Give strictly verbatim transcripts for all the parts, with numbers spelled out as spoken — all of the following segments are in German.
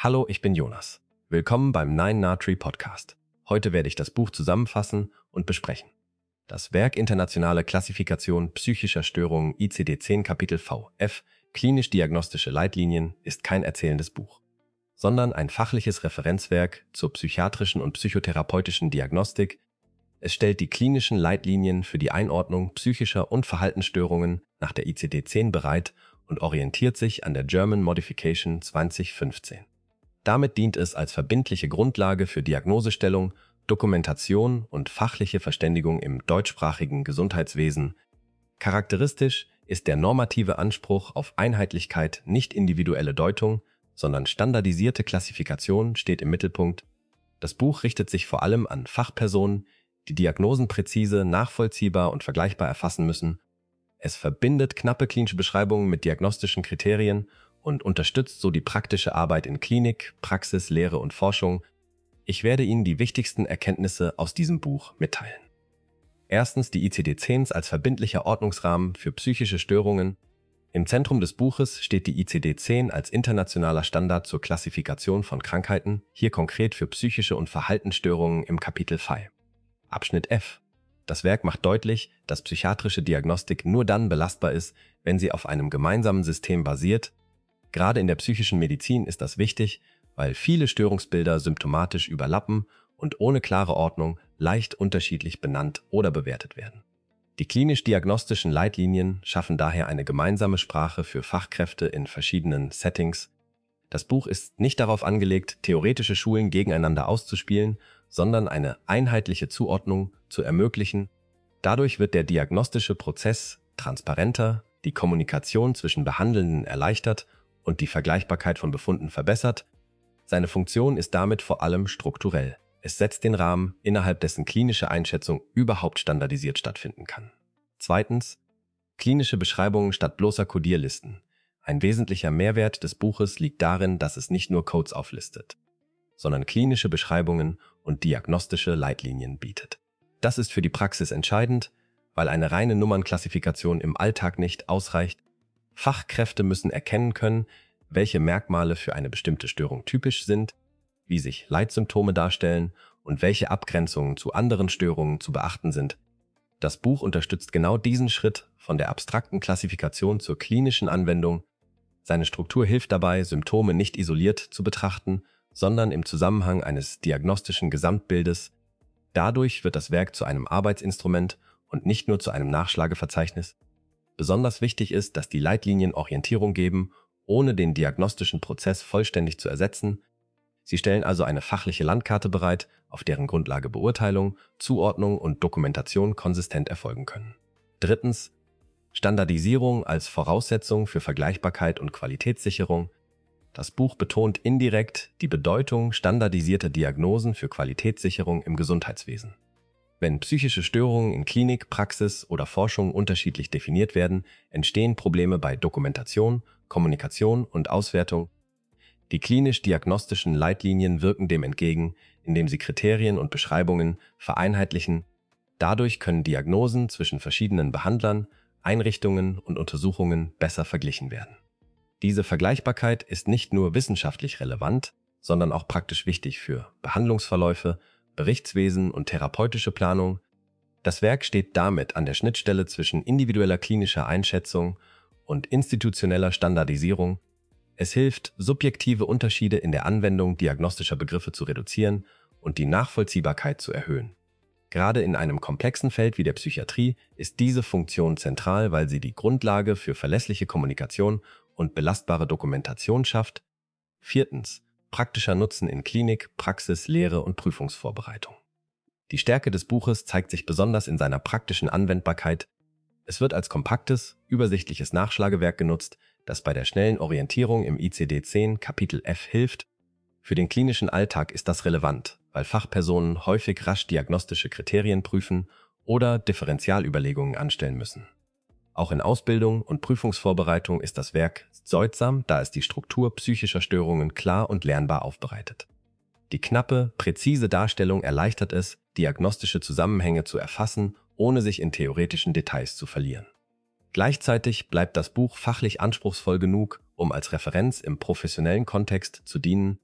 Hallo, ich bin Jonas. Willkommen beim Nine Na Tree Podcast. Heute werde ich das Buch zusammenfassen und besprechen. Das Werk Internationale Klassifikation psychischer Störungen I C D zehn Kapitel V F Klinisch-diagnostische Leitlinien ist kein erzählendes Buch, sondern ein fachliches Referenzwerk zur psychiatrischen und psychotherapeutischen Diagnostik. Es stellt die klinischen Leitlinien für die Einordnung psychischer und Verhaltensstörungen nach der I C D zehn bereit und orientiert sich an der German Modification zwanzig fünfzehn. Damit dient es als verbindliche Grundlage für Diagnosestellung, Dokumentation und fachliche Verständigung im deutschsprachigen Gesundheitswesen. Charakteristisch ist der normative Anspruch auf Einheitlichkeit, nicht individuelle Deutung, sondern standardisierte Klassifikation steht im Mittelpunkt. Das Buch richtet sich vor allem an Fachpersonen, die Diagnosen präzise, nachvollziehbar und vergleichbar erfassen müssen. Es verbindet knappe klinische Beschreibungen mit diagnostischen Kriterien und unterstützt so die praktische Arbeit in Klinik, Praxis, Lehre und Forschung. Ich werde Ihnen die wichtigsten Erkenntnisse aus diesem Buch mitteilen. Erstens die I C D zehn als verbindlicher Ordnungsrahmen für psychische Störungen. Im Zentrum des Buches steht die I C D zehn als internationaler Standard zur Klassifikation von Krankheiten, hier konkret für psychische und Verhaltensstörungen im Kapitel V. Abschnitt F. Das Werk macht deutlich, dass psychiatrische Diagnostik nur dann belastbar ist, wenn sie auf einem gemeinsamen System basiert. Gerade in der psychischen Medizin ist das wichtig, weil viele Störungsbilder symptomatisch überlappen und ohne klare Ordnung leicht unterschiedlich benannt oder bewertet werden. Die klinisch-diagnostischen Leitlinien schaffen daher eine gemeinsame Sprache für Fachkräfte in verschiedenen Settings. Das Buch ist nicht darauf angelegt, theoretische Schulen gegeneinander auszuspielen, sondern eine einheitliche Zuordnung zu ermöglichen. Dadurch wird der diagnostische Prozess transparenter, die Kommunikation zwischen Behandelnden erleichtert und die Vergleichbarkeit von Befunden verbessert. Seine Funktion ist damit vor allem strukturell. Es setzt den Rahmen, innerhalb dessen klinische Einschätzung überhaupt standardisiert stattfinden kann. Zweitens, klinische Beschreibungen statt bloßer Kodierlisten. Ein wesentlicher Mehrwert des Buches liegt darin, dass es nicht nur Codes auflistet, sondern klinische Beschreibungen und diagnostische Leitlinien bietet. Das ist für die Praxis entscheidend, weil eine reine Nummernklassifikation im Alltag nicht ausreicht. Fachkräfte müssen erkennen können, welche Merkmale für eine bestimmte Störung typisch sind, wie sich Leitsymptome darstellen und welche Abgrenzungen zu anderen Störungen zu beachten sind. Das Buch unterstützt genau diesen Schritt von der abstrakten Klassifikation zur klinischen Anwendung. Seine Struktur hilft dabei, Symptome nicht isoliert zu betrachten, sondern im Zusammenhang eines diagnostischen Gesamtbildes. Dadurch wird das Werk zu einem Arbeitsinstrument und nicht nur zu einem Nachschlageverzeichnis. Besonders wichtig ist, dass die Leitlinien Orientierung geben, ohne den diagnostischen Prozess vollständig zu ersetzen. Sie stellen also eine fachliche Landkarte bereit, auf deren Grundlage Beurteilung, Zuordnung und Dokumentation konsistent erfolgen können. Drittens, Standardisierung als Voraussetzung für Vergleichbarkeit und Qualitätssicherung. Das Buch betont indirekt die Bedeutung standardisierter Diagnosen für Qualitätssicherung im Gesundheitswesen. Wenn psychische Störungen in Klinik, Praxis oder Forschung unterschiedlich definiert werden, entstehen Probleme bei Dokumentation, Kommunikation und Auswertung. Die klinisch-diagnostischen Leitlinien wirken dem entgegen, indem sie Kriterien und Beschreibungen vereinheitlichen. Dadurch können Diagnosen zwischen verschiedenen Behandlern, Einrichtungen und Untersuchungen besser verglichen werden. Diese Vergleichbarkeit ist nicht nur wissenschaftlich relevant, sondern auch praktisch wichtig für Behandlungsverläufe, Berichtswesen und therapeutische Planung. Das Werk steht damit an der Schnittstelle zwischen individueller klinischer Einschätzung und institutioneller Standardisierung. Es hilft, subjektive Unterschiede in der Anwendung diagnostischer Begriffe zu reduzieren und die Nachvollziehbarkeit zu erhöhen. Gerade in einem komplexen Feld wie der Psychiatrie ist diese Funktion zentral, weil sie die Grundlage für verlässliche Kommunikation und belastbare Dokumentation schafft. Viertens. Praktischer Nutzen in Klinik, Praxis, Lehre und Prüfungsvorbereitung. Die Stärke des Buches zeigt sich besonders in seiner praktischen Anwendbarkeit. Es wird als kompaktes, übersichtliches Nachschlagewerk genutzt, das bei der schnellen Orientierung im I C D zehn Kapitel F hilft. Für den klinischen Alltag ist das relevant, weil Fachpersonen häufig rasch diagnostische Kriterien prüfen oder Differentialüberlegungen anstellen müssen. Auch in Ausbildung und Prüfungsvorbereitung ist das Werk bedeutsam, da es die Struktur psychischer Störungen klar und lernbar aufbereitet. Die knappe, präzise Darstellung erleichtert es, diagnostische Zusammenhänge zu erfassen, ohne sich in theoretischen Details zu verlieren. Gleichzeitig bleibt das Buch fachlich anspruchsvoll genug, um als Referenz im professionellen Kontext zu dienen.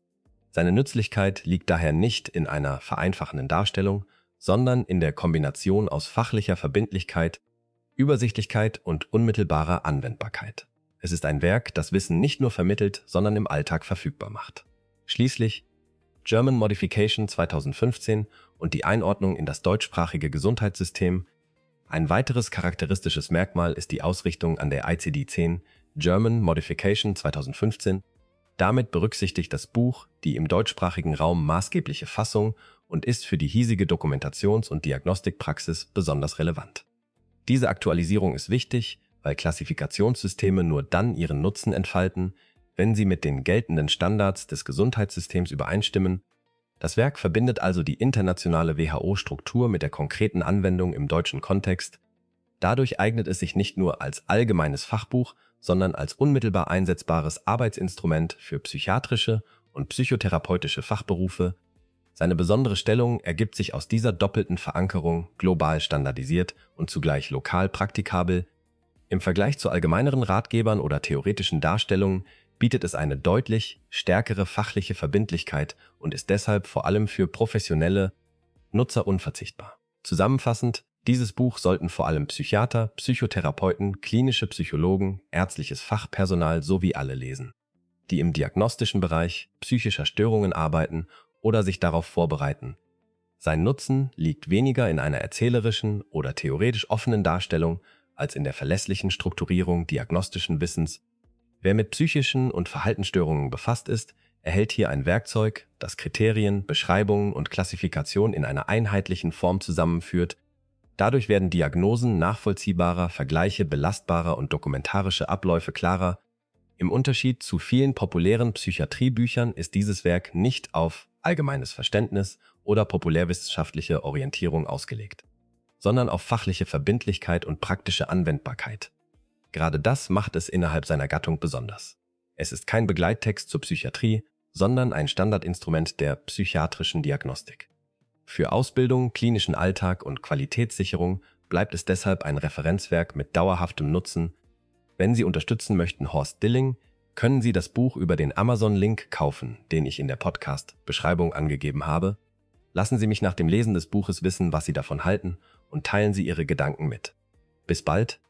Seine Nützlichkeit liegt daher nicht in einer vereinfachenden Darstellung, sondern in der Kombination aus fachlicher Verbindlichkeit, Übersichtlichkeit und unmittelbarer Anwendbarkeit. Es ist ein Werk, das Wissen nicht nur vermittelt, sondern im Alltag verfügbar macht. Schließlich German Modification zweitausendfünfzehn und die Einordnung in das deutschsprachige Gesundheitssystem. Ein weiteres charakteristisches Merkmal ist die Ausrichtung an der I C D zehn German Modification zweitausendfünfzehn. Damit berücksichtigt das Buch die im deutschsprachigen Raum maßgebliche Fassung und ist für die hiesige Dokumentations- und Diagnostikpraxis besonders relevant. Diese Aktualisierung ist wichtig, weil Klassifikationssysteme nur dann ihren Nutzen entfalten, wenn sie mit den geltenden Standards des Gesundheitssystems übereinstimmen. Das Werk verbindet also die internationale W H O-Struktur mit der konkreten Anwendung im deutschen Kontext. Dadurch eignet es sich nicht nur als allgemeines Fachbuch, sondern als unmittelbar einsetzbares Arbeitsinstrument für psychiatrische und psychotherapeutische Fachberufe. Seine besondere Stellung ergibt sich aus dieser doppelten Verankerung, global standardisiert und zugleich lokal praktikabel. Im Vergleich zu allgemeineren Ratgebern oder theoretischen Darstellungen bietet es eine deutlich stärkere fachliche Verbindlichkeit und ist deshalb vor allem für professionelle Nutzer unverzichtbar. Zusammenfassend, dieses Buch sollten vor allem Psychiater, Psychotherapeuten, klinische Psychologen, ärztliches Fachpersonal sowie alle lesen, die im diagnostischen Bereich psychischer Störungen arbeiten oder sich darauf vorbereiten. Sein Nutzen liegt weniger in einer erzählerischen oder theoretisch offenen Darstellung als in der verlässlichen Strukturierung diagnostischen Wissens. Wer mit psychischen und Verhaltensstörungen befasst ist, erhält hier ein Werkzeug, das Kriterien, Beschreibungen und Klassifikationen in einer einheitlichen Form zusammenführt. Dadurch werden Diagnosen nachvollziehbarer, Vergleiche belastbarer und dokumentarische Abläufe klarer. Im Unterschied zu vielen populären Psychiatriebüchern ist dieses Werk nicht auf allgemeines Verständnis oder populärwissenschaftliche Orientierung ausgelegt, sondern auf fachliche Verbindlichkeit und praktische Anwendbarkeit. Gerade das macht es innerhalb seiner Gattung besonders. Es ist kein Begleittext zur Psychiatrie, sondern ein Standardinstrument der psychiatrischen Diagnostik. Für Ausbildung, klinischen Alltag und Qualitätssicherung bleibt es deshalb ein Referenzwerk mit dauerhaftem Nutzen. Wenn Sie unterstützen möchten Horst Dilling, können Sie das Buch über den Amazon-Link kaufen, den ich in der Podcast-Beschreibung angegeben habe. Lassen Sie mich nach dem Lesen des Buches wissen, was Sie davon halten, und teilen Sie Ihre Gedanken mit. Bis bald!